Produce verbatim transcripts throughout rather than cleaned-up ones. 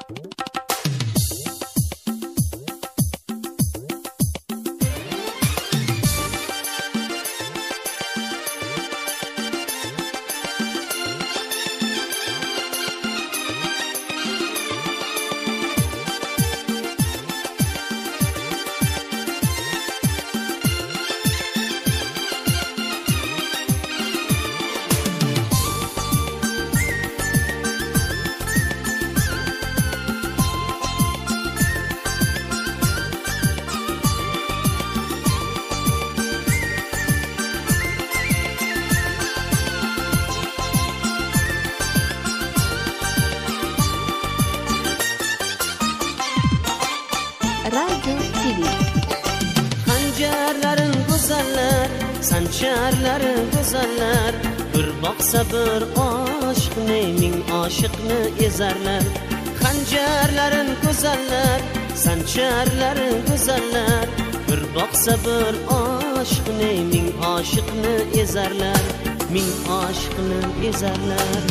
Xanjarlarin go'zallar, sanjarlarin go'zallar, bir boqsa bir oshiqni ming oshiqni ezarlar. Xanjarlarin go'zallar, sanjarlarin go'zallar, bir boqsa bir oshiqni ming oshiqni ezarlar, ming oshiqni ezarlar.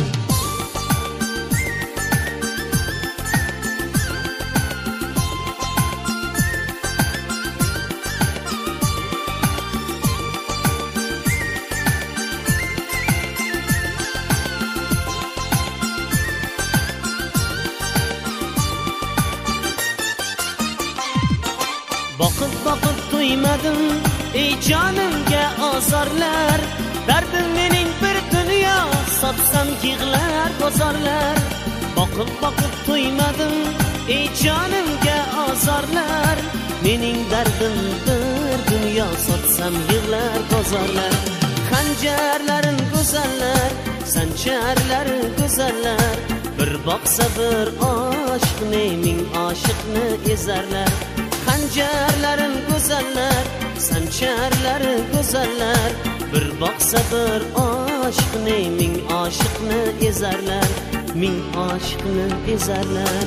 Boqib boqib to'ymadim ey jonimga ozorlar, dardim mening bir dunyo, sotsam yig'lar bozorlar. Boqib boqib to'ymadim ey jonimga ozorlar, mening dardim bir dunyo, sotsam yig'lar bozorlar. Xanjarlarin go'zallar, sanjarlarin go'zallar, bir boqsa bir oshiqni ming oshiqni ezarlar. Xanjarlarin go'zallar, sanjarlarin go'zallar, bir boqsa bir oshiqni ming oshiqni ezarlar, ming oshiqni ezarlar.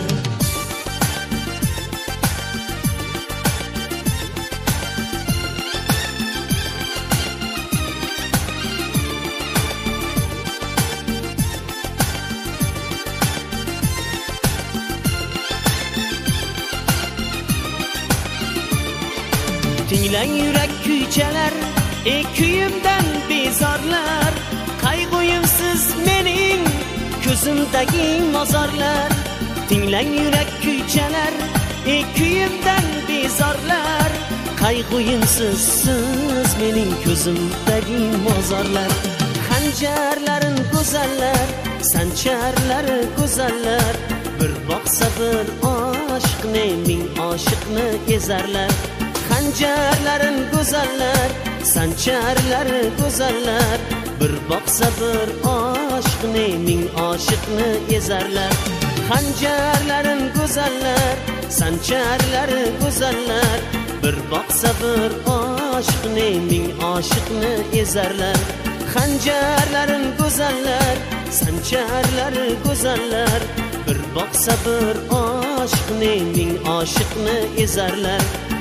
Tinglang yurak kuychalar, ey kuyimdan bezorlar, qayg'uyimsiz mening ko'zimdagi mozorlar. Tinglang yurak kuychalar, ey kuyimdan bezorlar, qayg'uyimsiz siz mening ko'zimdagi mozorlar. Xanjarlarin go'zallar, sanjarlarin go'zallar, bir boqsa bir oshiqni ming oshiqni ezarlar. Xanjarlarin go'zallar, sanjarlarin go'zallar, bir boqsa bir oshiqni ming oshiqni ezarlar. Xanjarlarin go'zallar, sanjarlarin go'zallar, bir boqsa bir oshiqni ming oshiqni ezarlar. Xanjarlarin go'zallar, sanjarlarin go'zallar, bir boqsa bir oshiqni ming oshiqni ezarlar.